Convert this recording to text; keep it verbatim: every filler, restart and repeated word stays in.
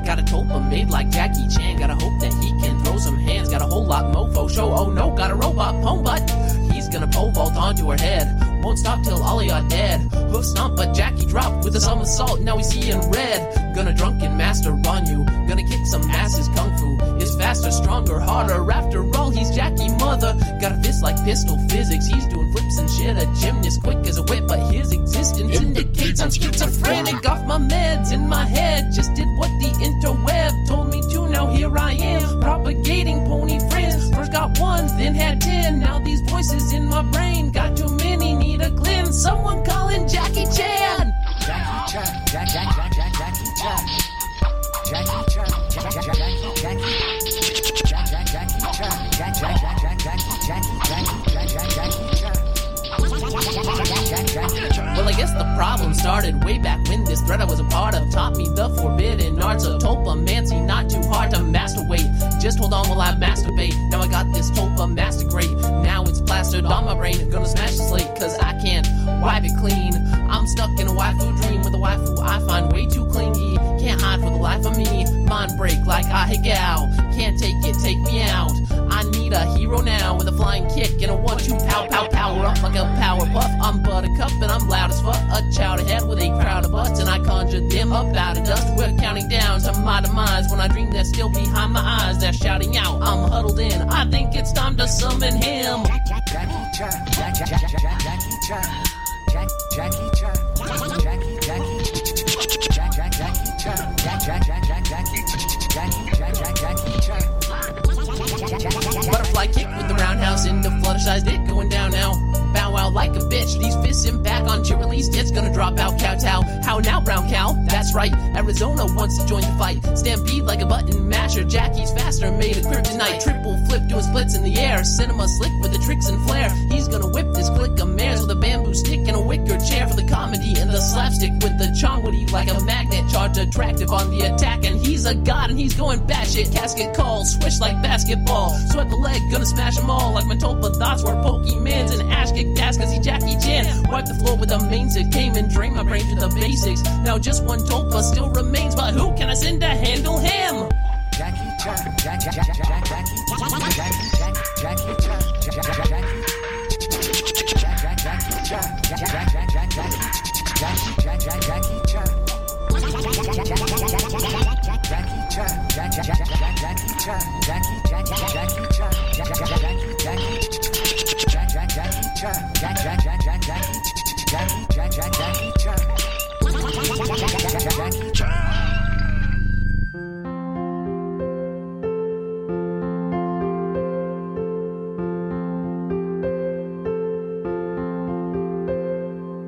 Got a tulpa made like Jackie Chan. Gotta hope that he can throw some hands. Got a whole lot mofo show. Oh no, got a robot pwn, but he's gonna pole vault onto her head. Won't stop till all of y'all dead. Hoof stomp, but Jackie dropped with a somersault. Now we see in red. Gonna drunken master on you. Gonna kick some asses. Kung fu is faster, stronger, harder. After all, he's Jackie mother. Got a fist like pistol physics. He's doing flips and shit. A gymnast quick as a whip, but his existence indicates I'm schizophrenic. Off my meds in my head. Just did what the interweb told me to. Now here I am, propagating pony friends. First got one, then had ten. Now these voices in my brain got too many, need a cleanse. Someone calling Jackie Chan. Jackie Chan, Jack, Jack, Jack, Jack, Jackie Chan. Jackie Chan, Jack, Jack, Jackie, Jackie, Jack, Jack, Jackie Chan, Jack, Jack, Jack, Jack, Jackie, Jackie, Jackie, Jack, Jack, Jackie Chan. Well, I guess the problem started way back when this thread I was a part of taught me the forbidden arts of tulpamancy. Not too hard to master. Wait, just hold on while I masturbate. Now I got this tulpa master great. Now it's plastered on my brain. Gonna smash the slate cause I can't wipe it clean. I'm stuck in a waifu dream with a waifu I find way too clingy. Can't hide for the life of me. Mind break like Ahegao. Can't take it, take me out. I need a hero now with a flying kick and a one two pow pow power up like a power puff. I'm Buttercup and I'm loud as fuck. A child ahead with a crowd of butts and I conjured them up out of dust. We're counting down to my demise when I dream they're still behind my eyes. They're shouting out, I'm huddled in. I think it's time to summon him. Jackie Chan, Jackie Chan, Jackie Chan, Jackie Chan, Jackie, Jackie, Jack, Jack, Jackie Chan, Jack, Jack, Jack, Jack, Jackie, Jackie, Jack, Jack, Jackie Chan. Butterfly kick with the roundhouse into Fluttershy's dick going down now. Bow wow like a bitch. These fists impact on chip release. It's gonna drop out kowtow. How now, brown cow? That's right. Arizona wants to join the fight. Stampede like a button masher. Jackie's faster, made of kryptonite. Triple flip doing splits in the air. Cinema slick with the tricks and flair. He's gonna whip this click of mares with a bamboo stick and a wicker chair for the comedy and the slapstick with the chongwitty like a magnet. Charged attractive on the attack and he's a god and he's going batshit. Casket calls, swish like basketball. Sweat the leg, gonna smash them all like my tulpa thoughts were Pokemans and ash kick ass cause he Jackie Chan. Wipe the floor with a main sit, came and drained my brain to the basics. Now just one tulpa still remains, but who can I send to handle him? Jackie Chan, Jack, Jack, Jack, Jack, Jackie, Jackie, Jack, Jackie Chan, Jack, Jack, Jackie, Jack, Jack, Jackie Chan, Jack, Jack, Jack, Jack, Jackie, Jackie, Jack, Jack, Jackie Chan, Jackie Chan, Jack, Jack, Jack, Jackie Chan, Jackie, Jack, Jack, Jackie Chan, Jackie, Jack, Jack,